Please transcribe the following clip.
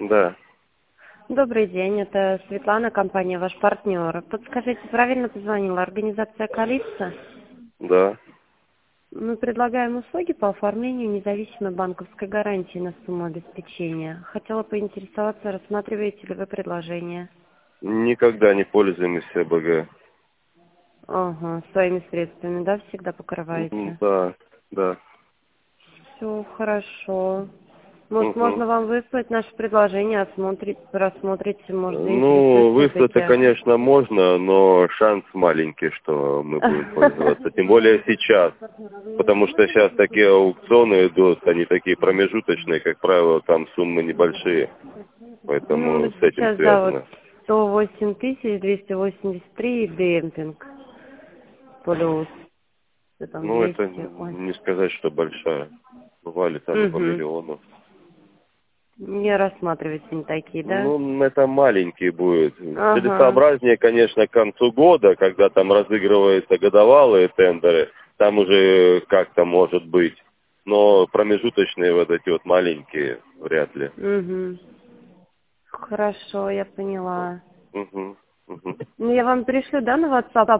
Да, Добрый день, это Светлана, компания «Ваш партнер». Подскажите, правильно позвонила организация «Калипсо»? да. Мы предлагаем услуги по оформлению независимой банковской гарантии на сумму обеспечения. Хотела поинтересоваться, рассматриваете ли вы предложение? Никогда не пользуемся БГ. Ага, своими средствами, да, всегда покрываете? Да, да. Все хорошо. Может, Мгм. можно вам выслать наше предложение, просмотрите, может, Ну, заинтересует выслать-то, все-таки. конечно, можно, но шанс маленький, что мы будем пользоваться. Тем более сейчас. Потому что сейчас такие аукционы идут, они такие промежуточные, как правило, там суммы небольшие. Ну, Поэтому с этим сейчас, да, вот связано. 108 283 демпинг плюс, что там Ну, это 200, ой. не сказать, что большая. Бывали там и по Угу. миллиону. Не рассматривайте не такие, да? Ну, это маленький будет. Ага. Целесообразнее, конечно, к концу года, когда там разыгрываются годовалые тендеры, там уже как-то может быть. Но промежуточные вот эти вот маленькие вряд ли. Угу. Хорошо, я поняла. Мгм, мгм. Ну, я вам пришлю, да, на WhatsApp